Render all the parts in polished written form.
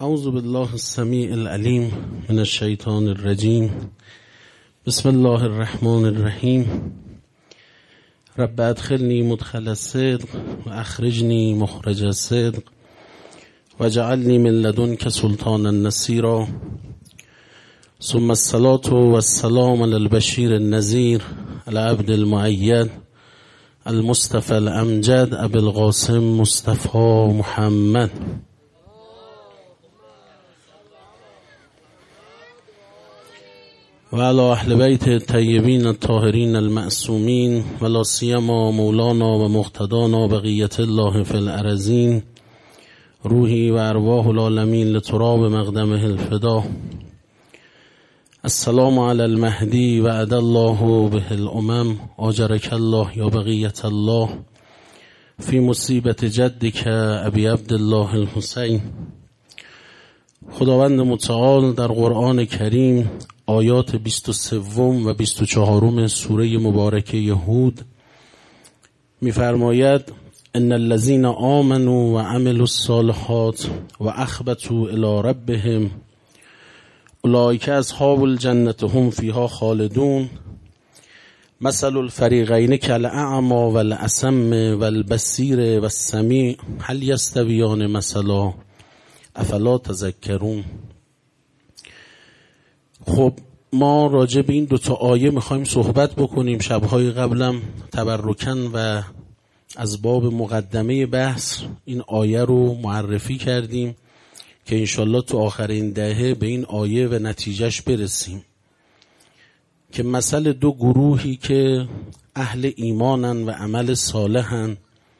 اعوذ بالله السمیع العلیم من الشیطان الرجیم. بسم الله الرحمن الرحیم. رب ادخلنی مدخل الصدق و اخرجنی مخرج الصدق و جعلنی من لدنک سلطانا نصیرا. ثم الصلاة والسلام علی البشیر النذیر العبد المؤید المصطفى الامجد ابی القاسم مصطفى محمد. و علی اهل بیت الطیبین الطاهرین المعصومین و لا سیما مولانا و مقتدانا بقیت الله فی الارضین روحی و ارواح العالمین لتراب مقدمه الفدا. السلام علی المهدی و عد الله به الامم آجرک الله یا بقیت الله فی مصیبت جدک ابی عبدالله الحسین. خداوند متعال در قرآن کریم آیات 23 و 24 سوره مبارکه هود می‌فرماید ان الذين آمنوا وعملوا الصالحات واخبتوا الى ربهم اولئک اصحاب الجنة هم فیها خالدون مثل الفریقین کالاعمی والاصم والبصیر والسمیع هل یستویان مثلا افلا تذکرون. خب ما راجع به این دوتا آیه میخوایم صحبت بکنیم. شبهای قبلم تبرکن و از باب مقدمه بحث این آیه رو معرفی کردیم که انشالله تو آخر این دهه به این آیه و نتیجهش برسیم که مثل دو گروهی که اهل ایمانن و عمل صالحن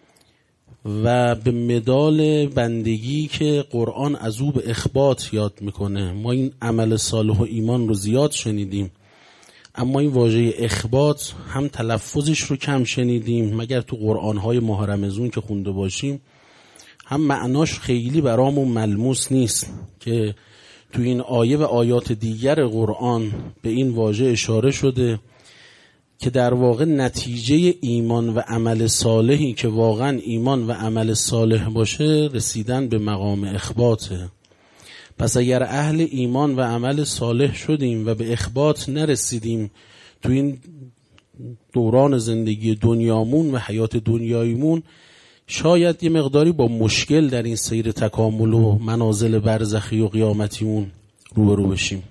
و به مدال بندگی که قرآن از او به اخبات یاد میکنه. ما این عمل صالح و ایمان رو زیاد شنیدیم، اما این واژه اخبات هم تلفظش رو کم شنیدیم مگر تو قرآنهای ماه رمضان که خونده باشیم، هم معناش خیلی برامون ملموس نیست که تو این آیه و آیات دیگر قرآن به این واژه اشاره شده که در واقع نتیجه ایمان و عمل صالحی که واقعا ایمان و عمل صالح باشه رسیدن به مقام اخباته. پس اگر اهل ایمان و عمل صالح شدیم و به اخبات نرسیدیم تو این دوران زندگی دنیامون و حیات دنیاییمون، شاید یه مقداری با مشکل در این سیر تکامل و منازل برزخی و قیامتیمون روبرو بشیم.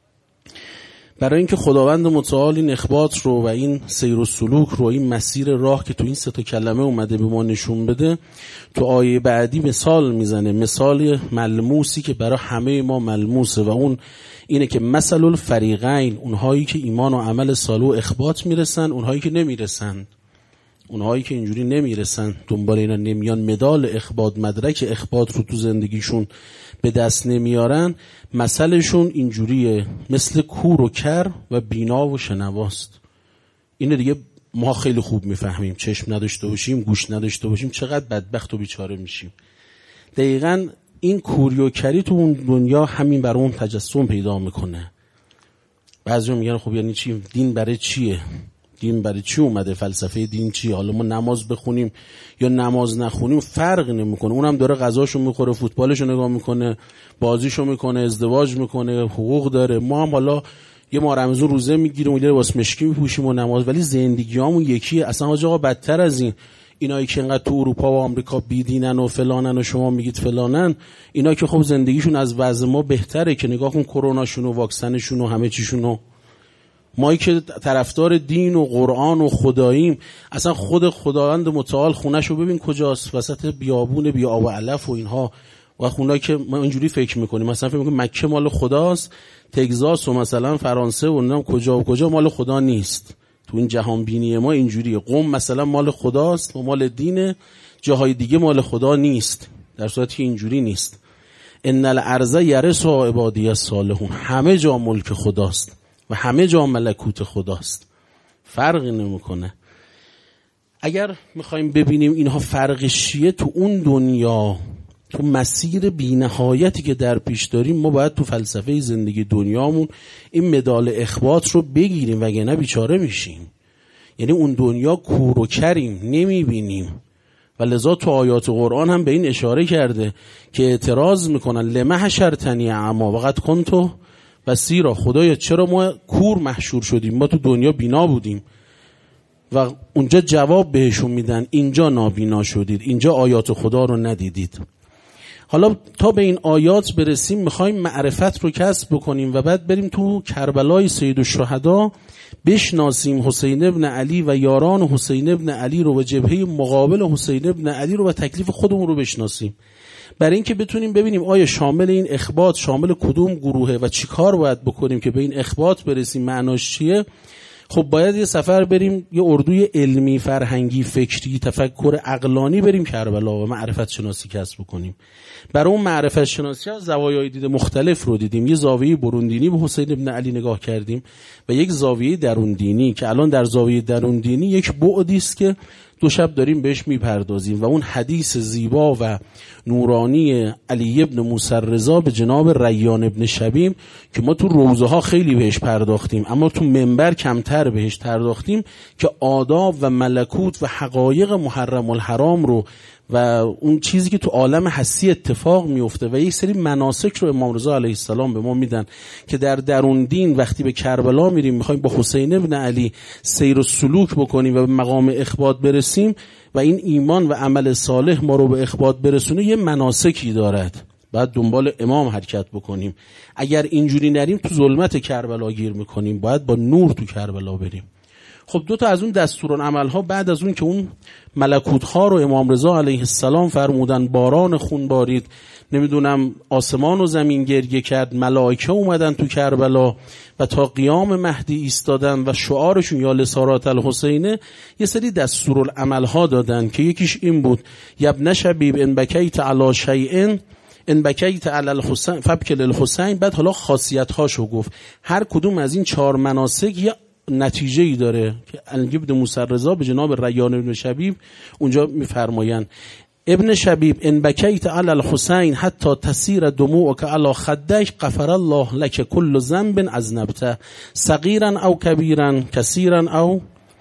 برای اینکه خداوند متعال این اخبات رو و این سیر و سلوک رو، این مسیر راه که تو این سه تا کلمه اومده به ما نشون بده، تو آیه بعدی مثال میزنه، مثال ملموسی که برای همه ما ملموسه و اون اینه که مثل الفریقین، اونهایی که ایمان و عمل صالح و اخبات میرسن، اونهایی که نمیرسن، اونهایی که اینجوری نمیرسن، دنبال اینا نمیان، مدال اخبات، مدرک اخبات رو تو زندگیشون به دست نمیارن، مثلشون اینجوریه، مثل کور و کر و بینا و شنواست. اینه دیگه ما خیلی خوب میفهمیم. چشم نداشته باشیم، گوش نداشته باشیم، چقدر بدبخت و بیچاره میشیم. دقیقاً این کوری و کری تو اون دنیا همین برای اون تجسم پیدا میکنه. بعضیا میگن خب یعنی چی؟ دین برای چیه؟ دین برای چی اومده؟ فلسفه دین چیه؟ حالا ما نماز بخونیم یا نماز نخونیم فرق نمیکنه. اونم داره غذاشو میخوره، فوتبالشو نگاه میکنه، بازیشو میکنه، ازدواج میکنه، حقوق داره. ما هم حالا یه ماه رمضان روزه میگیریم و یه لباس مشکی میپوشیم و نماز، ولی زندگیامون یکیه. اصلا آقا بدتر از این، اینایی که انقدر تو اروپا و آمریکا بیدینن و فلانن و شما میگید فلانن، اینا که خب زندگیشون از وضع ما بهتره که نگاه کن کروناشون و واکسنشون و همه چیشونو. مایی که طرفدار دین و قرآن و خداییم، اصلا خود خداوند متعال خونه‌شو ببین کجاست، وسط بیابون بی آب و علف و اینها. و خونه که ما اینجوری فکر میکنیم، مثلا فکر میکنیم مکه مال خداست، تگزاس و مثلا فرانسه و نمیدونم کجا و کجا مال خدا نیست. تو این جهان بینی ما اینجوریه، قم مثلا مال خداست و مال دینه، جاهای دیگه مال خدا نیست، در صورتی که اینجوری نیست. ان الارض یرثها عبادی الصالحون، همه جا ملک خداست و همه جا ملکوت خداست، فرقی نمیکنه. اگر میخوایم ببینیم اینها فرقش چیه تو اون دنیا، تو مسیر بی‌نهایتی که در پیش داریم، ما باید تو فلسفه زندگی دنیامون این مدال اخبات رو بگیریم، وگرنه بیچاره میشیم. یعنی اون دنیا کور و کریم، نمیبینیم و لذا تو آیات قرآن هم به این اشاره کرده که اعتراض میکنن لمه حشرتنی اعمی وقد کنت بصیرا، خدایا چرا ما کور محشور شدیم، ما تو دنیا بینا بودیم. و اونجا جواب بهشون میدن اینجا نابینا شدید، اینجا آیات خدا رو ندیدید. حالا تا به این آیات برسیم میخوایم معرفت رو کسب بکنیم و بعد بریم تو کربلای سید الشهدا بشناسیم حسین ابن علی و یاران حسین ابن علی رو و جبهه مقابل حسین ابن علی رو و تکلیف خودمون رو بشناسیم، برای اینکه بتونیم ببینیم آیا شامل این اخبات شامل کدوم گروهه و چی کار باید بکنیم که به این اخبات برسیم، معناش چیه. خب باید یه سفر بریم، یه اردوی علمی، فرهنگی، فکری، تفکر عقلانی بریم کربلا و معرفت شناسی کسب بکنیم. برای اون معرفت شناسی ها زوایای دید مختلف رو دیدیم. یه زاویه بروندینی به حسین ابن علی نگاه کردیم و یک زاویه دروندینی که الان در زاویه دروندینی یک بعدی است که دو شب داریم بهش میپردازیم و اون حدیث زیبا و نورانی علی ابن موسی رضا به جناب ریان ابن شبیم که ما تو روزه ها خیلی بهش پرداختیم اما تو منبر کمتر بهش پرداختیم، که آداب و ملکوت و حقایق محرم الحرام رو و اون چیزی که تو عالم حسی اتفاق میفته و یک سری مناسک رو امام رضا علیه السلام به ما میدن که در درون دین وقتی به کربلا میریم میخوایم با حسین ابن علی سیر و سلوک بکنیم و به مقام اخبات برسیم و این ایمان و عمل صالح ما رو به اخبات برسونه، یه مناسکی دارد، باید دنبال امام حرکت بکنیم. اگر اینجوری نریم تو ظلمت کربلا گیر میکنیم، باید با نور تو کربلا بریم. خب دو تا از اون دستورالعمل ها بعد از اون که اون ملکوت ها رو امام رضا علیه السلام فرمودن باران خون بارید، نمیدونم آسمان و زمین گریه کرد، ملائکه اومدن تو کربلا و تا قیام مهدی ایستادن و شعارشون یا لسارات الحسینه، یه سری دستورالعمل ها دادن که یکیش این بود یبن شبیب ان بکیت علی شیء ان بکیت علی الحسین فبک للحسین. بعد حالا خاصیت هاشو گفت. هر کدوم از این 4 مناسک یه نتیجه ای داره که علی ابن موسی رضا به جناب ریان ابن شبیب اونجا میفرمایند ابن شبیب ان بکیت علی الحسین حتی تسیر دموعک علی خدیک غفر الله لك كل ذنب اذنبته صغیرا او کبیرا کثیرا او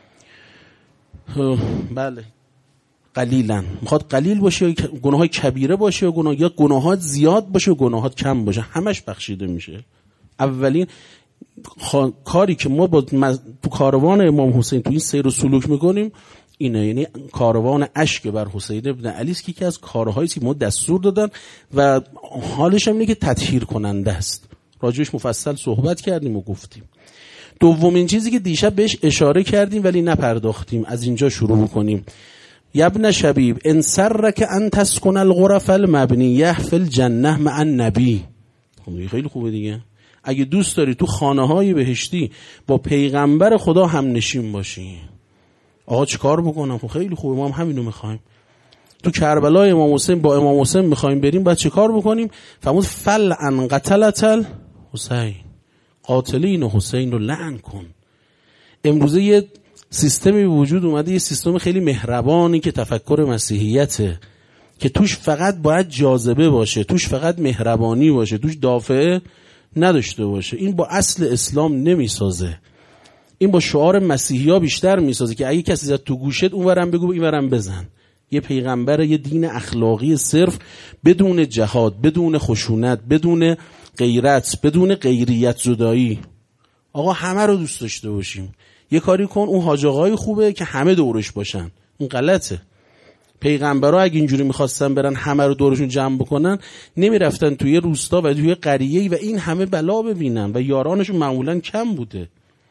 بله قلیلا. میخواد قلیل باشه، گناهات کبیره باشه، یا گناهات زیاد باشه و گناهات کم باشه، همش بخشیده میشه. اولین کاری که ما با تو کاروان امام حسین تو این سیر و سلوک میکنیم اینه، یعنی کاروان اشک بر حسین ابن علی است که یکی از کارهایی که ما دستور دادن و حالش هم اینه که تطهیر کننده است. راجعش مفصل صحبت کردیم و گفتیم. دومین چیزی که دیشب بهش اشاره کردیم ولی نپرداختیم، از اینجا شروع بکنیم. ابن شبیب ان سرک ان تسکن الغرف المبنیه فی الجنه مع النبی. خیلی خوبه دیگه. اگه دوست داری تو خانه‌های بهشتی با پیغمبر خدا هم نشین باشی، آقا چیکار بکنم؟ خب خیلی خوبه، ما هم همینو می‌خوایم. تو کربلای امام حسین با امام حسین می‌خوایم بریم، بعد چیکار بکنیم؟ فرمود فل ان قتلت الحسین، قاتلین حسین رو لعن کن. امروزه یه سیستمی به وجود اومده، یه سیستم خیلی مهربانی که تفکر مسیحیته، که توش فقط باید جاذبه باشه، توش فقط مهربانی باشه، توش دافعه نداشته باشه. این با اصل اسلام نمیسازه. این با شعار مسیحی‌ها بیشتر میسازه که اگه کسی زد تو گوشت اونورم بگو اینورم بزن. یه پیغمبر، یه دین اخلاقی صرف، بدون جهاد، بدون خشونت، بدون غیرت، بدون غیریت زدایی. آقا همه رو دوست داشته باشیم. یه کاری کن اون حاج آقای خوبه که همه دورش باشن. این غلطه. پیغمبرها اگه اینجوری میخواستن برن همه رو دورشون جمع بکنن، نمیرفتن توی روستا و توی قریه‌ای و این همه بلا ببینن و یارانشون معمولا کم بوده.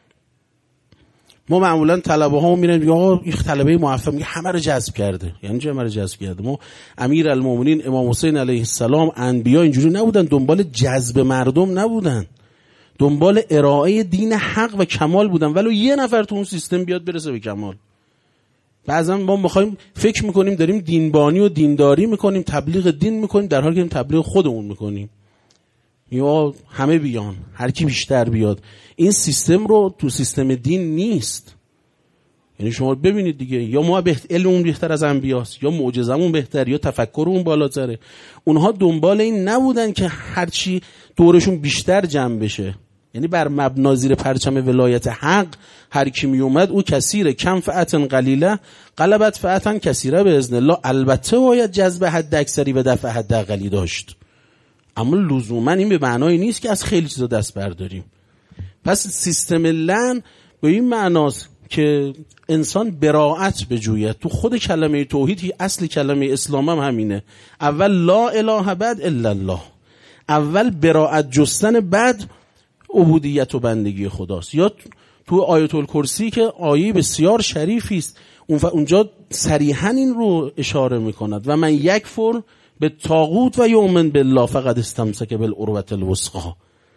ما معمولا طلبه ها میرن یا این طلبه موفق میگه همه رو جذب کرده. یعنی چه همه رو جذب کرده؟ ما امیرالمومنین امام حسین علیه السلام، انبیا اینجوری نبودن، دنبال جذب مردم نبودن، دنبال ارائه دین حق و کمال بودن. ولو یه نفر تو اون سیستم بیاد برسه به کمال. بعضا ما میخوایم فکر میکنیم داریم دینبانی و دینداری میکنیم، تبلیغ دین میکنیم، در حالی که تبلیغ خودمون میکنیم. یا همه بیان، هر کی بیشتر بیاد. این سیستم رو تو سیستم دین نیست. یعنی شما ببینید دیگه، یا ما علممون بهتر از انبیاست، یا معجزمون بهتر، یا تفکرمون بالاتره. اونها دنبال این نبودن که هرچی دورشون بیشتر جمع بشه. یعنی بر مبنا زیر پرچم ولایت حق هر کی می اومد او کثیره، کم فئتن قلیله غلبت فئتن کثیره باذن الله. البته باید جذب حد اکثری و دفع حد اقلی داشت، اما لزوما این به معنای نیست که از خیلی چیزا دست برداریم. پس سیستم لعن به این معناست که انسان براءت بجوید. تو خود کلمه توحید اصل کلمه اسلام هم همینه، اول لا اله بعد الا الله، اول براءت جستن بعد عبودیت و بندگی خداست. یا تو آیت الکرسی که آیه بسیار شریفی است، اونجا صریحا این رو اشاره میکند و من یکفر به طاغوت و یؤمن بالله فقد استمسک بالعروة الوثقی.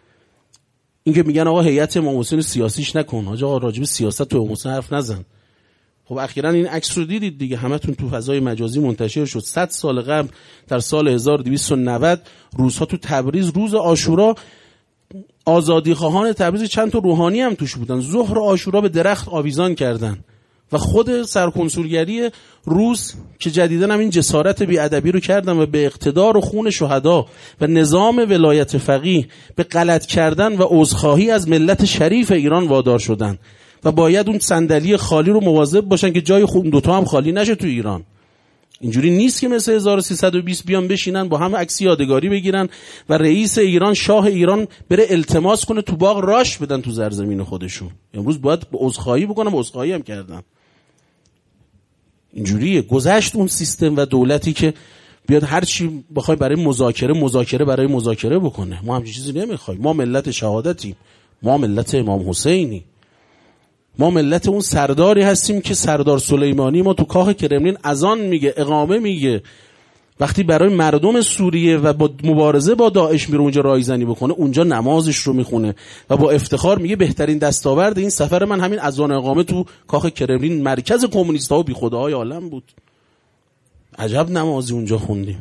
این که میگن آقا هیئت امام حسین سیاسیش نکن، آقا راجب سیاست تو امام حسین حرف نزن. خب اخیراً این عکس رو دیدید دیگه، همتون تو فضای مجازی منتشر شد. 100 سال قبل در سال 1290 روزها تو تبریز روز عاشورا، آزادی خواهان تبریز چند تا روحانی هم توش بودن، ظهر عاشورا به درخت آویزان کردن و خود سرکنسولگری روس که جدیداً هم این جسارت بی‌ادبی رو کردن و به اقتدار و خون شهدا و نظام ولایت فقیه به غلط کردن و عذرخواهی از ملت شریف ایران وادار شدن و باید اون صندلی خالی رو مواظب باشن که جای خون دوتا هم خالی نشه تو ایران. اینجوری نیست که مثل 1320 بیان بشینن با هم عکس یادگاری بگیرن و رئیس ایران، شاه ایران بره التماس کنه تو باغ راش بدن تو زرزمین خودشون. امروز باید عذرخواهی بکنم، عذرخواهی هم کردن. اینجوریه. گذشت اون سیستم و دولتی که بیاد هر چی بخوای برای مذاکره برای مذاکره بکنه. ما همچین چیزی نمیخوایم. ما ملت شهادتیم، ما ملت امام حسینی، ما ملت اون سرداری هستیم که سردار سلیمانی ما تو کاخ کرملین اذان میگه، اقامه میگه، وقتی برای مردم سوریه و با مبارزه با داعش میره اونجا رایزنی بکنه، اونجا نمازش رو میخونه و با افتخار میگه بهترین دستاورد این سفر من همین اذان اقامه تو کاخ کرملین، مرکز کمونیست‌ها و بیخودهای عالم بود. عجب نمازی اونجا خوندیم.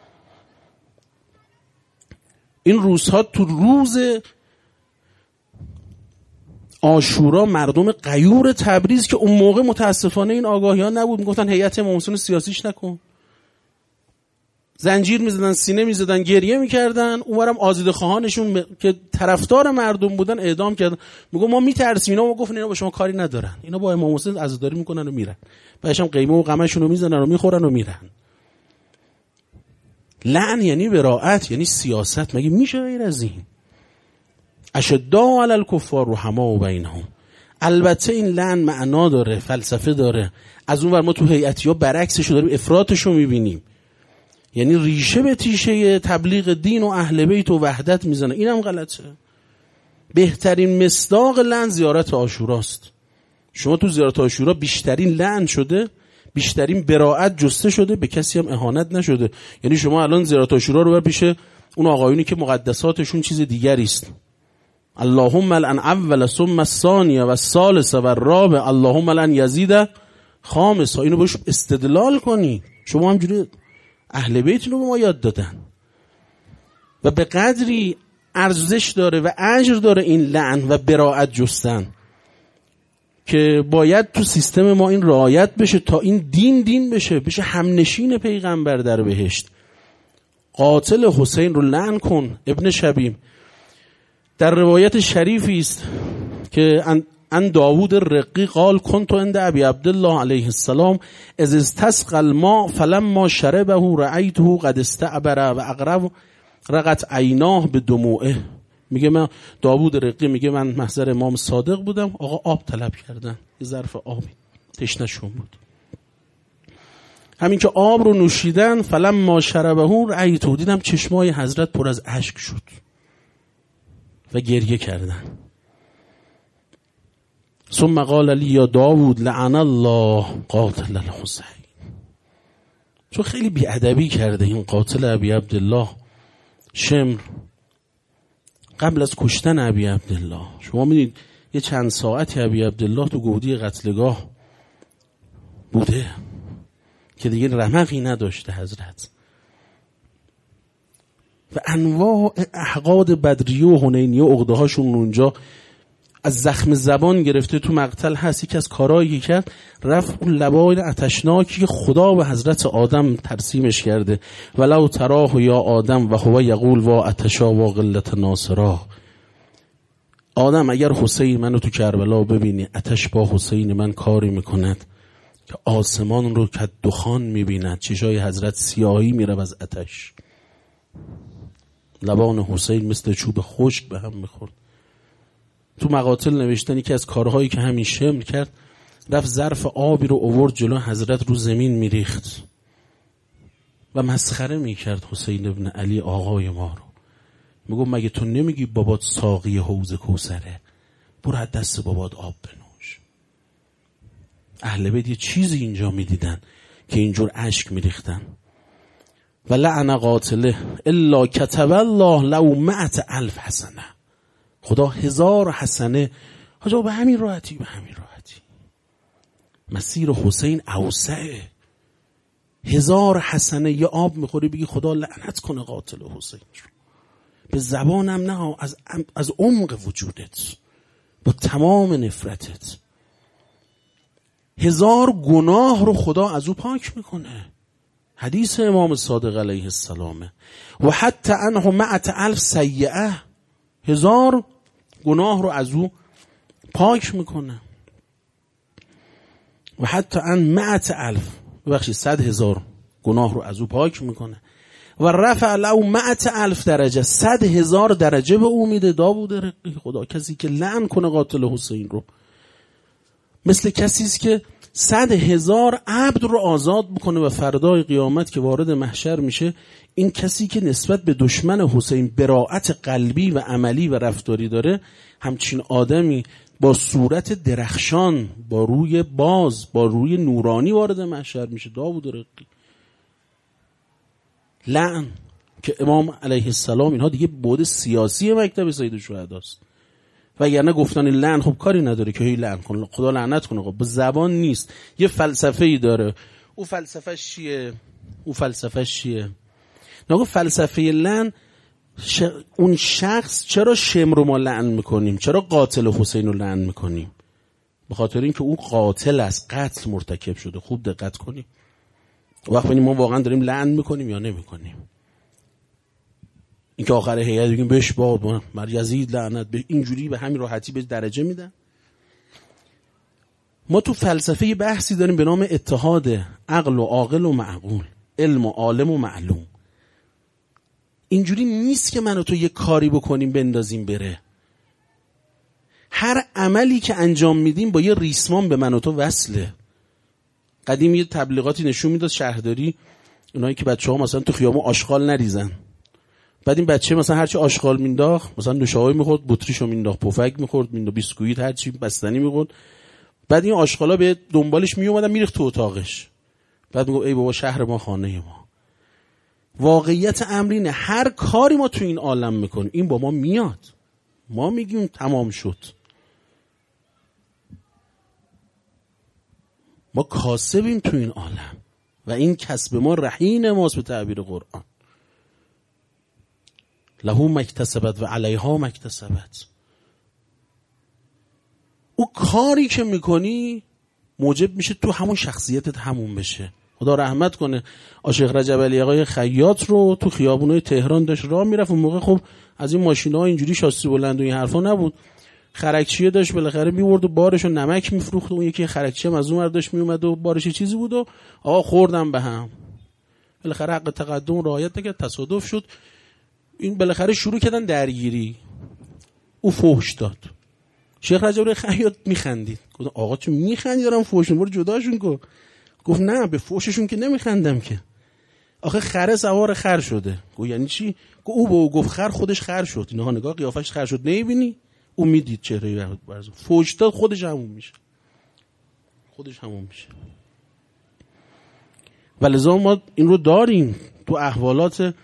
این روزها تو روز عاشورا مردم غیور تبریز که اون موقع متاسفانه این آگاهی ها نبود، میگفتن هیئت امام حسین سیاسیش نکن، زنجیر میزدن، سینه میزدن، گریه میکردن. اونورم آزیده خواهانشون که طرفدار مردم بودن اعدام کردن. میگم ما میترسیم. اینا ما گفتن اینا با شما کاری ندارن، اینا با امام حسین عزاداری میکنن و میرن، بعدش هم قیمه و غمشون رو میزنن و میخورن و میرن. لعن یعنی براءت، یعنی سیاست. مگه میشه غیر از این؟ اشداء علی الکفار رحماء بینهم. البته این لعن معنا داره، فلسفه داره. از اون ور ما تو هیئتی‌ها برعکسش رو داریم، افراطش رو میبینیم. یعنی ریشه به تیشه تبلیغ دین و اهل بیت و وحدت میزنه. اینم غلطه. بهترین مصداق لعن زیارت عاشوراست. شما تو زیارت عاشورا بیشترین لعن شده، بیشترین براءت جسته شده، به کسی هم اهانت نشده. یعنی شما الان زیارت عاشورا رو بر پیش اون آقایونی که مقدساتشون چیز دیگری است، اللهم لعن اول ثم الثانیه و الثالث و الرابع اللهم لعن یزید خامس. اینو باش استدلال کنی. شما همجوری اهل بیت رو به ما یاد دادن و به قدری ارزش داره و اجر داره این لعن و براءت جستن که باید تو سیستم ما این رعایت بشه تا این دین بشه همنشین پیغمبر در بهشت. قاتل حسین رو لعن کن. ابن شبیم در روایت شریفی است که ان داوود الرقی قال كنت عند ابي عبد الله علیه السلام اذ استسقى الماء فلما شربه رأيته قد استعبر و اقرب رقت عیناه بدموعه. میگه من داوود رقی میگه من محضر امام صادق بودم، آقا آب طلب کردن، یه ظرف آبی، تشنه‌شون بود. همین که آب رو نوشیدن فلما شربه رأيته، دیدم چشمای حضرت پر از اشک شد و گریه کردن. ثم قال لی یا داوود لعن الله قاتل الحسین. چون خیلی بیادبی کرده این قاتل ابی عبدالله شمر قبل از کشتن ابی عبدالله. شما میدید یه چند ساعتی ابی عبدالله تو گودی قتلگاه بوده که دیگه رمقی نداشته حضرت و انواع احقاد بدریه و حنینیه و عقده هاشون اونجا از زخم زبان گرفته. تو مقتل هست یک از کارهایی که کرد، رفت اون لبای آتشناکی که خدا به حضرت آدم ترسیمش کرده، ولو تراه یا آدم و هو یقول وا اتشا و قلت ناصرا. آدم اگر حسین منو تو کربلا ببینی، آتش با حسین من کاری میکند که آسمان رو که دخان میبیند، چشای حضرت سیاهی میره از آتش، لبان حسین مثل چوب خشک به هم میخورد. تو مقاتل نوشتن که از کارهایی که همین شمر کرد، رفت ظرف آبی رو آورد جلو حضرت رو زمین میریخت و مسخره میکرد حسین ابن علی آقای ما رو. میگم مگه تو نمیگی بابات ساقی حوض کوثره؟ برو از دست بابات آب بنوش. اهل بیت یه چیزی اینجا میدیدن که اینجور اشک میریختن. و لعن قاتله الا کتب الله له 100,000 حسنه. خدا 1000 حسنه. حاجا به همین راحتی، به همین راحتی. مسیر حسین اوسعه. 1000 حسنه یه آب میخوری بگی خدا لعنت کنه قاتل حسین رو. به زبانم نه، از عمق وجودت، با تمام نفرتت. 1000 گناه رو خدا از او پاک میکنه. حدیث امام صادق علیه السلامه. و حتی عنه 100,000 سیئه. 1000 گناه رو از او پاک میکنه. و حتی عن 100,000 ببخشید 100,000 گناه رو از او پاک میکنه. و رفع له 100,000 درجه، 100,000 درجه به او میده. داوود رقی خدا، کسی که لعن کنه قاتل حسین رو، مثل کسی است که 100,000 عبد رو آزاد بکنه و فردای قیامت که وارد محشر میشه، این کسی که نسبت به دشمن حسین براءت قلبی و عملی و رفتاری داره، همچین آدمی با صورت درخشان، با روی باز، با روی نورانی وارد محشر میشه. داوود رقی. لعن که امام علیه السلام، اینها دیگه بعد سیاسی مکتب سید الشهداست. و اگر نه گفتن لعن خب کاری نداره که هی لعن کن، خدا لعنت کنه، خب به زبان نیست، یه فلسفه‌ای داره. او فلسفه‌ش چیه؟ نگو فلسفه لعن. اون شخص، چرا شمر رو ما لعن میکنیم؟ چرا قاتل حسین رو لعن میکنیم؟ به خاطر اینکه اون قاتل است، قتل مرتکب شده. خوب دقت کنیم وقت ببینیم ما واقعا داریم لعن میکنیم یا نمیکنیم. اینکه آخر هیئت بگیم بهش باد بر یزید لعنت، به اینجوری به همین راحتی به درجه میدن. ما تو فلسفه بحثی داریم به نام اتحاد عقل و عاقل و معقول، علم و عالم و معلوم. اینجوری نیست که من و تو یه کاری بکنیم بندازیم بره. هر عملی که انجام میدیم با یه ریسمان به من و تو وصله. قدیم یه تبلیغاتی نشون میداد شهرداری، اونایی که بچه‌ها مثلا تو خیابون آشغال نریزن، بعد این بچه مثلا هرچی آشغال مینداخت، مثلا نوشابه میخورد، بطریشو مینداخت، پفک میخورد، مینداخت بیسکویت، هرچی بستنی میخورد، بعد این آشغالا به دنبالش میومدن، میریخت تو اتاقش. بعد میگفت ای بابا شهر ما خانه ما. واقعیت امر اینه هر کاری ما تو این عالم میکنیم این با ما میاد، ما میگیم تمام شد. ما کاسبیم تو این عالم و این کسب ما رهین ماست به تعبیر قرآن. له مکتسبت و علیها مکتسبت. او کاری که میکنی موجب میشه تو همون شخصیتت همون بشه. خدا رحمت کنه عاشق رجب علی آقای خیاط رو تو خیابونای تهران داشت راه میرفت. اون موقع خب از این ماشینا اینجوری شاسی بلند و این حرفا نبود، خرکچیه داشت بالاخره میورد و بارشو نمک میفروخت و اون یکی خرکچی هم از اون ور داشت میومد و بارش چیزی بود و آقا خوردم به هم. بالاخره حق تقدم رعایت نکرد، تصادف شد. این بالاخره شروع کردن درگیری، او فحش داد. شیخ رجب علی خیاط میخندید، گفت آقا چون میخندی دارم فحش می‌کنم، برو جداشون کن. گفت نه به فحششون که نمیخندم که، آخه خره سوار خر شده. گفت یعنی چی؟ گفت او به او گفت خر، خودش خر شد. اینها نگاه قیافش خر شد، نمیبینی؟ او میدید چهره برزو فحش داد، خودش همون میشه، خودش همون میشه. ولذا ما این رو داریم تو احوالات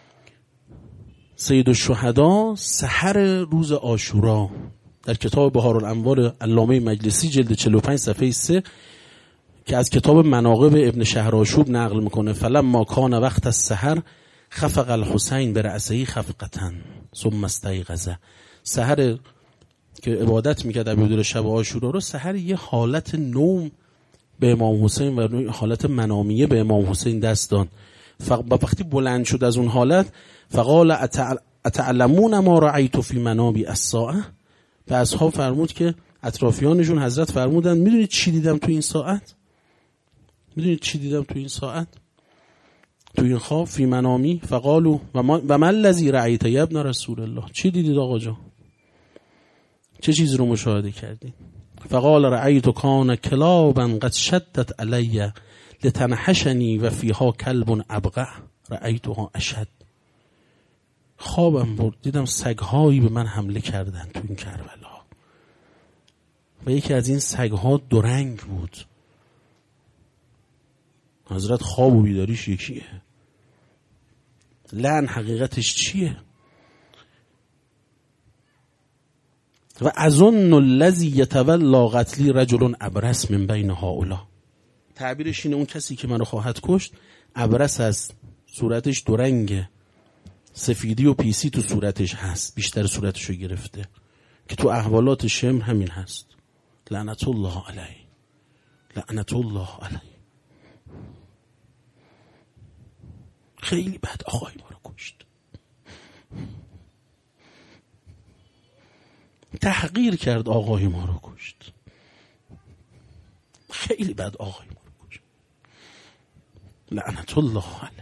سید الشهدا سحر روز عاشورا در کتاب بهارالانوار علامه مجلسی جلد 45 صفحه 3 که از کتاب مناقب ابن شهرآشوب نقل میکنه. فلما کان وقت السحر خفق الحسین برأسه خفقة ثم استيقظ. سحر که عبادت میکرد عبادت شب عاشورا رو، سحر یه حالت نوم به امام حسین و حالت منامیه به امام حسین دست داد. وقتی بلند شد از اون حالت، فقال اتعلمون ما رأیت فی منامی الساعه، به اصحاب فرمود که اطرافیانشون حضرت فرمودن میدونید چی دیدم تو این ساعت؟ میدونید چی دیدم تو این ساعت؟ تو این خواب فی منامی فقالوا و من الذی رأیت یا ابن رسول الله. چی دیدید آقا جان؟ چه چیز رو مشاهده کردید؟ فقال رأیت کان کلابا قد شدت علی لتنحشنی و فیها کلب ابقع رأیتها اشد. خوابم برد دیدم سگ‌هایی به من حمله کردن تو این کربلا و یکی از این سگ‌ها دو رنگ بود. حضرت خواب و بیداریش یکیه. لعن حقیقتش چیه؟ و اظن الذی یتولا قتلی رجل ابرس من بین هؤلاء. تعبیرش اینه اون کسی که منو خواهد کشت ابرس است، صورتش دو رنگه، سفیدی و پیسی تو صورتش هست، بیشتر صورتشو گرفته که تو احوالات شمر همین هست. لعنت الله علیه، لعنت الله علیه. خیلی بد آقای ما رو کشت، تحقیر کرد آقای ما رو کشت، خیلی بد آقای ما رو کشت. لعنت الله علیه.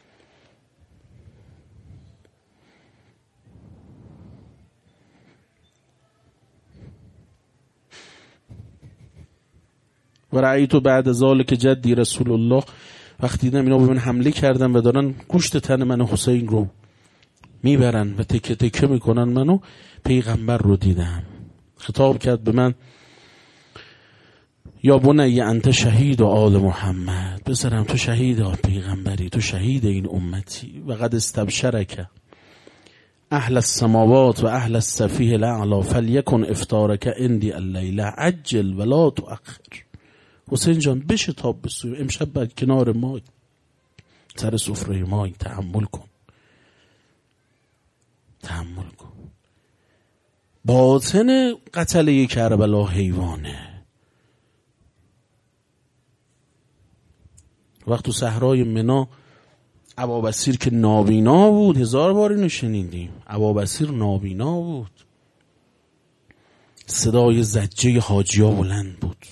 و رأیتو بعد ذالک جدی رسول الله. وقتی دیدم اینا به من حمله کردن و دارن گوشت تن من حسین رو میبرن و تکه تکه میکنن، منو پیغمبر رو دیدم. خطاب کرد به من یا بنی انت شهید و آل محمد، بسرم تو شهید آل پیغمبری، تو شهید این امتی. و قد استبشرک اهل السماوات و اهل السفیه الاعلی فلیکن افطارک اندی اللیله عجل ولا تؤخر. حسین جان بشه تاب بسوی امشب بعد کنار ما سر سفره ما تحمل کن، تحمل کن. باطن قتله کربلا حیوانه. وقت تو صحرای منی ابابصیر که نابینا بود، 1000 بار اینو شنیدیم، ابابصیر نابینا بود، صدای زجه حاجیا بلند بود،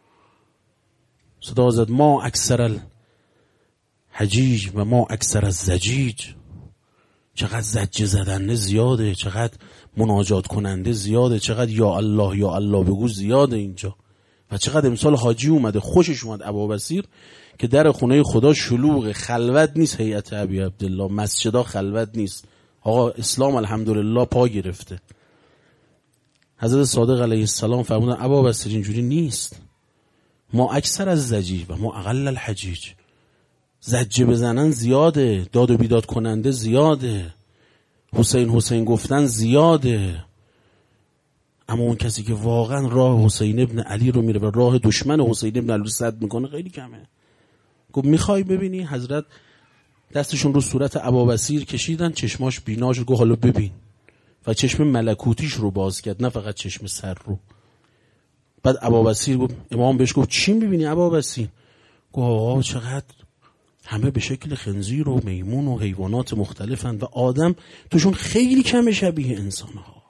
صدا زد ما اکثر الحجیج و ما اکثر الزجیج. چقدر زجه زدنده زیاده، چقدر مناجات کننده زیاده، چقدر یا الله یا الله بگو زیاده اینجا. و چقدر امسال حاجی اومده خوشش اومد ابابصیر که در خونه خدا شلوغ، خلوت نیست. هیئت ابی عبدالله مسجدا خلوت نیست. آقا اسلام الحمدلله پا گرفته. حضرت صادق علیه السلام فرمودن ابابصیر اینجوری نیست، ما اکثر از زجیج و ما اقل الحجیج. زجه بزنن زیاده، داد و بیداد کننده زیاده، حسین حسین گفتن زیاده، اما اون کسی که واقعا راه حسین ابن علی رو میره و راه دشمن حسین ابن علی رو سد میکنه خیلی کمه. گفت میخوای ببینی؟ حضرت دستشون رو صورت ابابصیر کشیدن، چشماش بیناش رو گفت حالا ببین، و چشم ملکوتیش رو باز کرد نه فقط چشم سر رو. بعد ابابصیر گفت، امام بهش گفت چی میبینی ابابصیر؟ گفت آقا چقدر همه به شکل خنزیر و میمون و حیوانات مختلفن و آدم توشون خیلی کم شبیه انسان ها،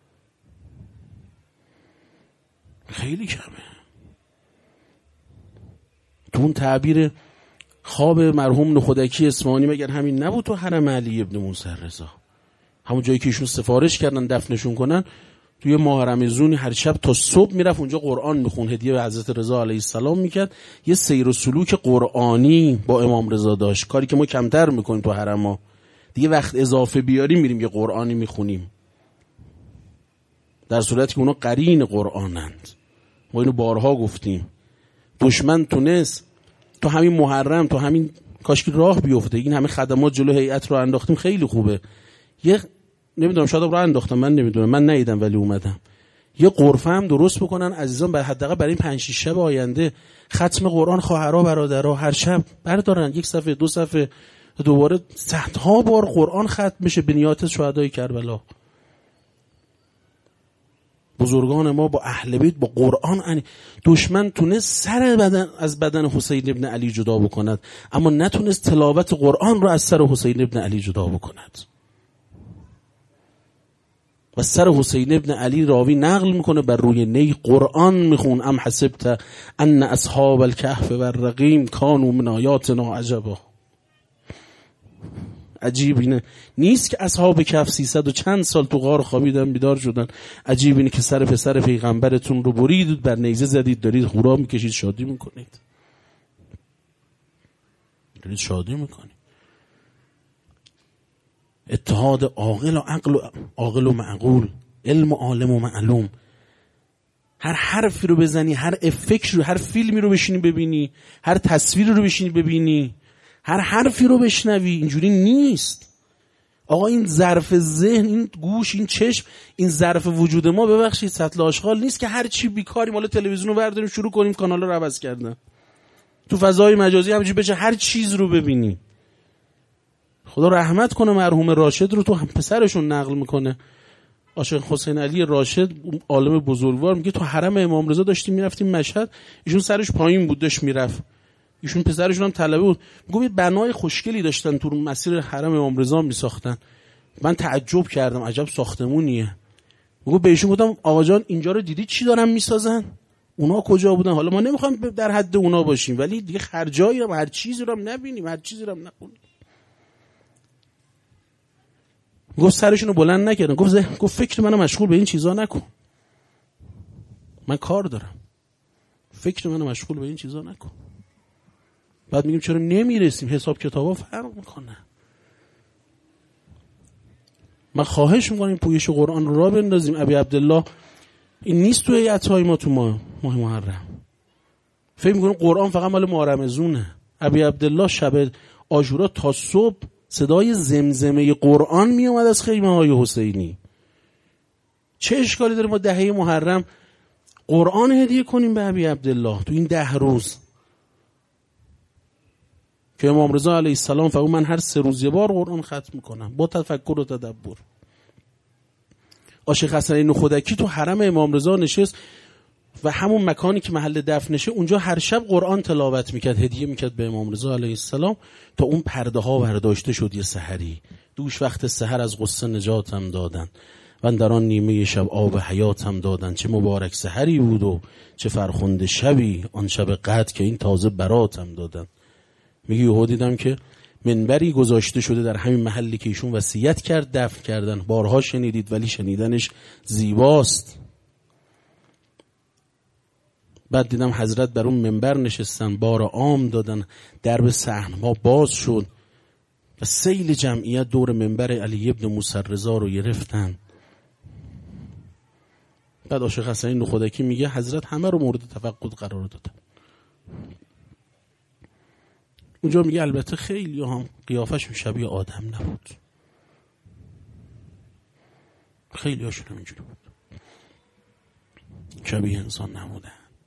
خیلی کمه. تو اون تعبیر خواب مرحوم نخودکی اصفهانی مگر همین نبود تو حرم علی ابن موسی رضا، همون جایی که ایشون سفارش کردن دفنشون کنن، توی ماه رمضان هر شب تا صبح میرفت اونجا قرآن میخون، هدیه به حضرت رضا علیه السلام میکرد. یه سیر و سلوک قرآنی با امام رضا داشت، کاری که ما کمتر میکنیم تو حرم ها دیگه. وقت اضافه بیاریم میریم یه قرآنی میخونیم، در صورتی که اونا قرین قرآنند. ما اینو بارها گفتیم. دشمن تونست تو همین محرم، تو همین کاشکی راه بیفته، این همه خدمات جلو هیئت رو انداختیم خیلی خوبه. یه نمیدونم شاید راه انداختم، من نمیدونم، من ندیدم ولی اومدم یه غرفه هم درست بکنن عزیزان، حداقل برای این 5-6 شب آینده ختم قرآن خواهرها برادرها هر شب بردارن 1 صفحه 2 صفحه، دوباره صدها بار قرآن ختم بشه به نیات شهدای کربلا. بزرگان ما با اهل بیت با قرآن، دشمن تونست سر بدن از بدن حسین ابن علی جدا بکند، اما نتونست تلاوت قرآن رو از سر حسین ابن علی جدا بکند. و سر حسین ابن علی راوی نقل میکنه بر روی نی قرآن میخون ام حسبت ان اصحاب الکهف و الرقیم کانوا من آیاتنا عجبا. عجیب اینه نیست که اصحاب کهف 300 و چند سال تو غار خوابیدن بیدار شدن، عجیب اینه که سر پسر پیغمبرتون رو برید بر نیزه زدید دارید هورا میکشید شادی میکنید، دارید شادی میکنید. اتحاد عاقل و عاقل و معقول، علم و عالم و معلوم. هر حرفی رو بزنی، هر افکت رو، هر فیلمی رو بشینی ببینی، هر تصویری رو بشینی ببینی، هر حرفی رو بشنوی، اینجوری نیست. آقا این ظرف ذهن، این گوش، این چشم، این ظرف وجود ما ببخشید سطل آشغال نیست که هر چی بیکاریم حالا تلویزیون رو برداریم شروع کنیم کانال رو عوض کردن. تو فضای مجازی همینجوری بشه هر چیز رو ببینی. خدا رحمت کنه مرحوم راشد رو، تو هم پسرشون نقل میکنه. عاشق حسین علی راشد عالم بزرگوار میگه تو حرم امام رضا داشتیم میرفتیم مشهد، ایشون سرش پایین بود داشت میرفت، ایشون پسرشون هم طلبه بود، میگه بنای خوشگلی داشتن تو مسیر حرم امام رضا میساختن. من تعجب کردم عجب ساختمونیه. میگه به ایشون گفتم آقا جان اینجا رو دیدی چی دارن میسازن؟ اونا کجا بودن؟ حالا ما نمیخوایم در حد اونا باشیم ولی دیگه خرجایی رو هر چیزی رو هم نبینیم، هر چیزی رو هم نخونیم. گفت سرشون رو بلند نکردن، گفت فکر منو مشغول به این چیزا نکن، من کار دارم، فکر منو مشغول به این چیزا نکن. بعد میگیم چرا نمیرسیم؟ حساب کتابا فرق میکنه. من خواهش میکنم پویش قرآن رو راه بندازیم. ابی عبدالله این نیست توی عطای ما تو ماه محرم. فکر میکنم قرآن فقط مال ماه رمضونه. ابی عبدالله شب عاشورا تا صبح صدای زمزمه قرآن می اومد از خیمه های حسینی. چه اشکالی داره ما دهه محرم قرآن هدیه کنیم به ابی عبدالله تو این 10 روز که امام رضا علیه السلام فرمود من هر 3 روز یه بار قرآن ختم میکنم با تفکر و تدبر. عاشق حسن نخودکی تو حرم امام رضا نشست و همون مکانی که محل دفنشه اونجا هر شب قرآن تلاوت میکرد، هدیه میکرد به امام رضا علیه السلام تا اون پرده ها برداشته شد. یه سحری دوش وقت سحر از غصه نجاتم دادن و در آن نیمه شب آب حیاتم دادن. چه مبارک سحری بود و چه فرخنده شبی آن شب قدر که این تازه براتم دادن. میگه یهو دیدم که منبری گذاشته شده در همین محلی که ایشون وصیت کرد دفن کردن. بارها شنیدید ولی شنیدنش زیباست. بعد دیدم حضرت بر اون منبر نشستن، بار عام دادن، درب صحن‌ها باز شد و سیل جمعیت دور منبر علی ابن موسی رضا رو گرفتن. بعد عاشق حسن نخودکی میگه حضرت همه رو مورد تفقد قرار دادن. اونجا میگه البته خیلی هم قیافش شبیه آدم نبود، خیلی هاشون هم اینجوری بود، شبیه انسان نبودن.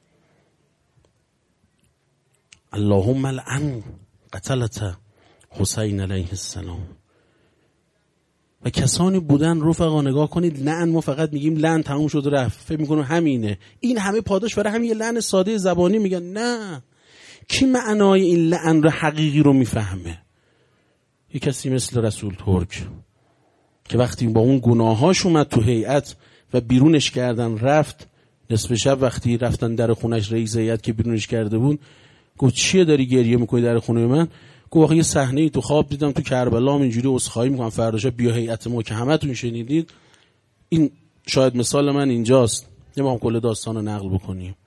اللهم لعن قتلت حسین علیه السلام. و کسانی بودن رفقا نگاه کنید، لعن ما فقط میگیم لعن تموم شد رفت، فکر میکنم همینه، این همه پاداش برای همین لعن ساده زبانی میگن. نه، کی معنای این لعن رو حقیقی رو میفهمه؟ یه کسی مثل رسول ترک که وقتی با اون گناهاش اومد تو هیئت و بیرونش کردن رفت، نصف شب وقتی رفتن در خونش رئیس هیئت که بیرونش کرده بود گفت چیه داری گریه میکنی در خونه من؟ گفت یه صحنه تو خواب دیدم تو کربلا، اینجوری عذرخواهی میکنم فردا بیا هیئت ما که همتون شنیدید. این شاید مثال من اینجاست، نمیخوام کل داستان رو نقل بکنیم.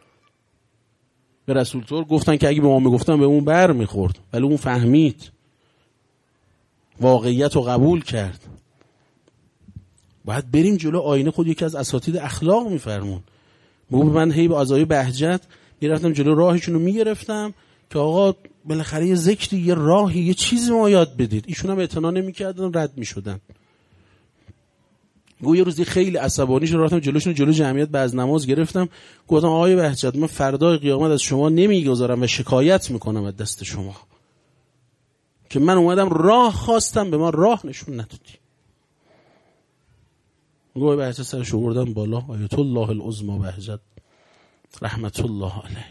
به رسول ترک گفتن که اگه به ما میگفتن به اون بر میخورد، ولی اون فهمید، واقعیت رو قبول کرد. باید بریم جلو آینه. خود یکی از اساتید اخلاق میفرمون، میگه من هی به عزای بهجت میرفتم جلو راهشون رو میگرفتم که آقا بالاخره یه ذکری، یه راهی، یه چیزی ما یاد بدید. ایشون هم اعتنا نمیکردن، رد میشدن. گویا یه روزی خیلی عصبانی شدم، رفتم جلوشون، جلو جمعیت بعد نماز گرفتم، گفتم آقای بهجت من فردای قیامت از شما نمیگذارم و شکایت میکنم از دست شما که من اومدم راه خواستم به ما راه نشون ندادی. گویا بهجت سرش آوردم بالا، آیت الله العظمی بهجت رحمت الله علیه.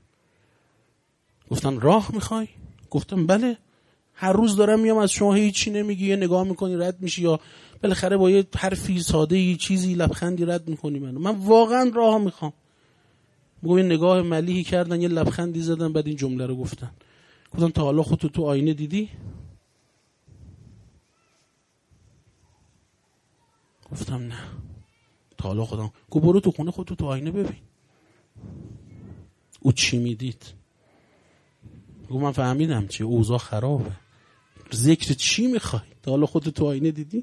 گفتن راه میخوای؟ گفتم بله، هر روز دارم میام از شما هیچی نمیگی، یه نگاه میکنی رد میشی یا بالاخره با یه حرفی ساده یه چیزی لبخندی رد میکنی من واقعا راه میخوام. میگم یه نگاه ملیحی کردن، یه لبخندی زدن، بعد این جمله رو گفتن تا حالا خودتو تو آینه دیدی؟ گفتم نه. تا حالا خودم برو تو خونه خودتو تو آینه ببین. او چی میدید؟ من فهمیدم چی، اوضاع خرابه. ذکر چی میخوای؟ تا حالا خودتو تو آینه دیدی؟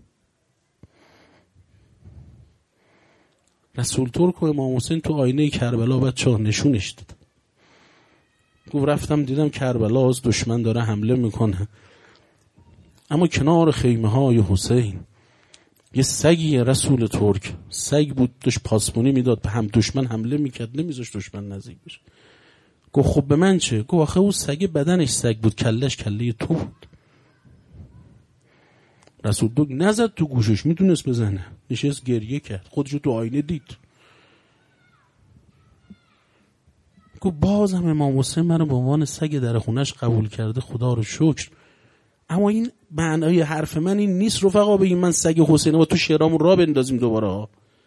رسول ترک و امام حسین تو آینه کربلا بچه‌ها نشونش داد. گفت رفتم دیدم کربلا از دشمن داره حمله میکنه، اما کنار خیمه های حسین یه سگی رسول ترک، سگ بود داشت پاسبونی میداد، به هم دشمن حمله میکرد، نمیذاشت دشمن نزدیک بشه. گفت خب به من چه؟ گفت آخه اون سگ بدنش سگ بود، کلش کله تو بود. رسول ترک نزد تو گوشش، میتونست بزنه، نشست گریه کرد، خودشو تو آینه دید. گفت بازم امام حسین منو به عنوان سگ در خونش قبول کرده، خدا رو شکر. اما این معنای حرف من این نیست رفقا بگیم من سگ حسینم و تو شعرامون را بندازیم دوباره.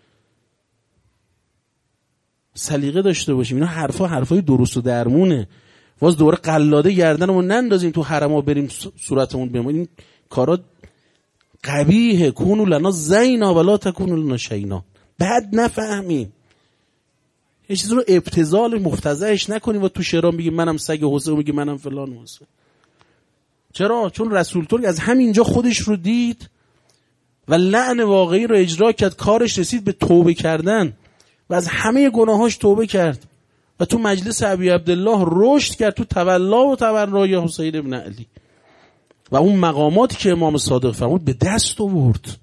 سلیقه داشته باشیم. اینا حرفای درست و درمونه. باز دوباره قلاده گردنمون نندازیم تو حرما بریم صورتمون بمون. این کارا قبیحه. کونو لنا زینا ولا تکونو لنا شینا. بعد نفهمیم. یه چیز رو ابتذال مفتضحش نکنیم و تو شعرام بگیم منم سگ حسین، بگیم منم فلان حسین. چرا؟ چون رسول ترک از همینجا خودش رو دید و لعن واقعی رو اجرا کرد. کارش رسید به توبه کردن و از همه گناهاش توبه کرد و تو مجلس ابی عبدالله رشد کرد، تو تولا و تبرای حسین ابن علی و اون مقاماتی که امام صادق فرمود به دست آورد.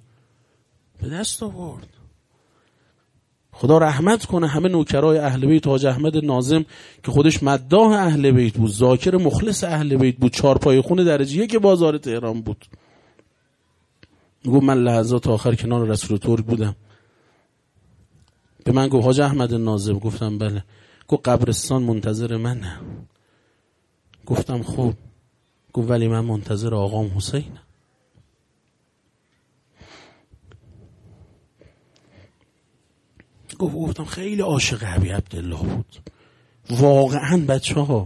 خدا رحمت کنه همه نوکرای اهل بیت. حاج احمد ناظم که خودش مداح اهل بیت بود، ذاکر مخلص اهل بیت بود، چارپای خون درجه 1 بازار تهران بود. میگه من لحظات آخر کنار رسول ترک بودم. به من گفت حاج احمد ناظم. گفتم بله. گفت قبرستان منتظر منه. گفتم خب. گفت ولی من منتظر آقام حسینم. گفتم خیلی عاشق ابی عبدالله بود واقعا. بچه‌ها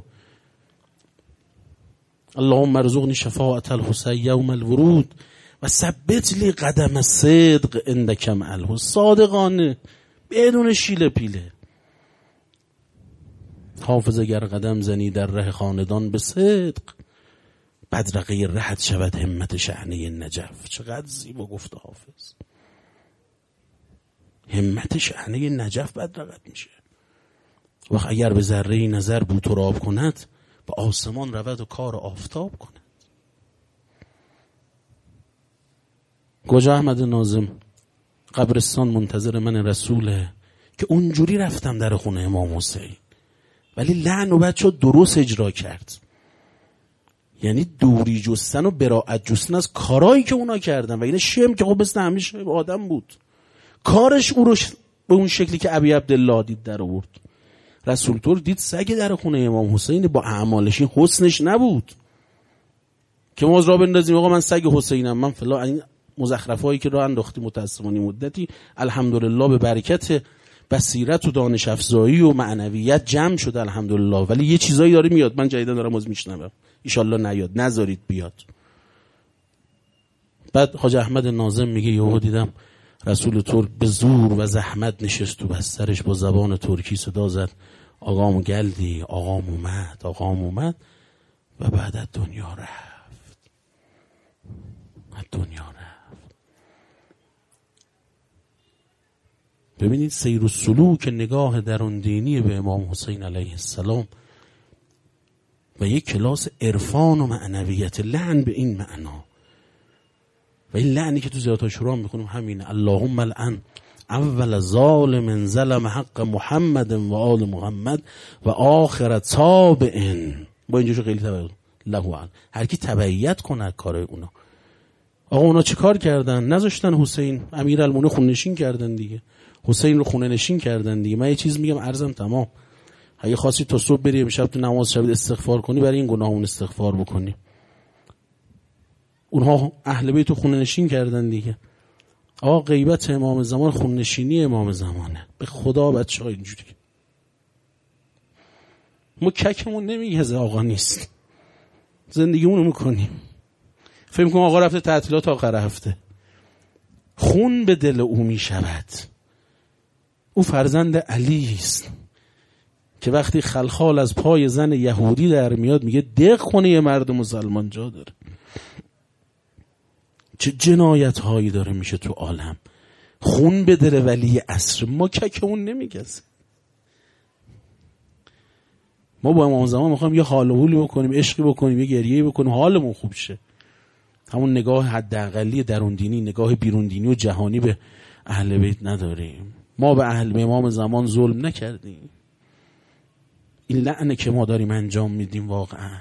اللهم ارزقنی شفاعت الحسین یوم الورود و ثبت لی قدم صدق عندک مع الحسین. صادقانه بدون شیله پیله. حافظ اگر قدم زنی در ره خاندان به صدق، بدرقه رهت شود همت شحنه نجف. چقدر زیبا گفت حافظ. همت شحنه نجف بدرقت میشه. وقت اگر به ذره نظر بو تراب کند، به آسمان رود و کار آفتاب کند. گوجه احمد ناظم قبرستان منتظر من رسوله که اونجوری رفتم در خونه امام حسین، ولی لعن و بچه درست اجرا کرد. یعنی دوری جستن و براعت جستن از کارهایی که اونا کردن و این شم که خب مثل همیشه آدم بود، کارش او رو به اون شکلی که ابی عبدالله دید در آورد. رسول ترک دید سگ در خونه امام حسین با اعمالش، این حسنش نبود که ما را بندازیم آقا من سگ حسینم، من فلا. این مزخرفایی که راه انداختی متأسفانه مدتی الحمدلله به برکت بصیرت و دانش افزایی و معنویت جمع شده الحمدلله، ولی یه چیزایی داره میاد. من جدیدا دارم از میشنوم، ان الله نیاد، نذارید بیاد. بعد حاج احمد ناظم میگه یهو دیدم رسول ترک به زور و زحمت نشست تو بسترش، با زبان ترکی صدا زد آقام گلدی، آقام اومد و بعد از دنیا رفت. ببینید سیر و سلوک نگاه درون دینی به امام حسین علیه السلام و یک کلاس عرفان و معنویت. لعن به این معنا و این لعنی که تو زیارت عاشورا میخونیم همینه. اللهم لعن اول ظالم ظلم حق محمد و آل محمد و آخر تابع. با اینجاشو خیلی تبعیت له، هر کی تبعیت کنه کار اونا. آقا اونا چه کار کردن؟ نذاشتن حسین امیرالمومنین خونه نشین کردن دیگه، حسین رو خونه نشین کردن دیگه. من یه چیز میگم عرضم تمام، اگه خواستی تا صبح بری امشب تو نماز شب استغفار کنی، برای این گناهمون استغفار بکنی. اونها اهل بیت رو خونه نشین کردن دیگه. آقا غیبت امام زمان خون نشینی امام زمانه. به خدا بچه ها اینجوری ما ککمون نمیگزه آقا نیست، زندگیمونو میکنیم. فکر میکنم آقا رفته تعطیلات آخر هفته. خون به دل او میشود. او فرزند علی است که وقتی خلخال از پای زن یهودی در میاد میگه دق کنه یه مرد مسلمان جا داره. چه جنایت هایی داره میشه تو عالم. خون به دل ولی عصر. ما ککمون نمیگزه. ما با امام زمان میخوایم یه حال و حولی بکنیم، عشقی بکنیم، یه گریه‌ای بکنیم، حالمون خوب شه. همون نگاه حداقلی درون دینی، نگاه بیرون دینی و جهانی به اهل بیت نداریم. ما به امام زمان ظلم نکردیم. این لعنه که ما داریم انجام میدیم واقعا.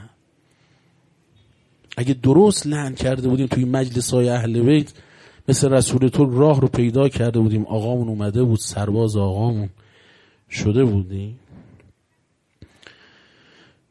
اگه درست لعن کرده بودیم توی مجلس‌های اهل بیت، مثل رسول تو راه رو پیدا کرده بودیم، آقامون اومده بود، سرباز آقامون شده بودیم.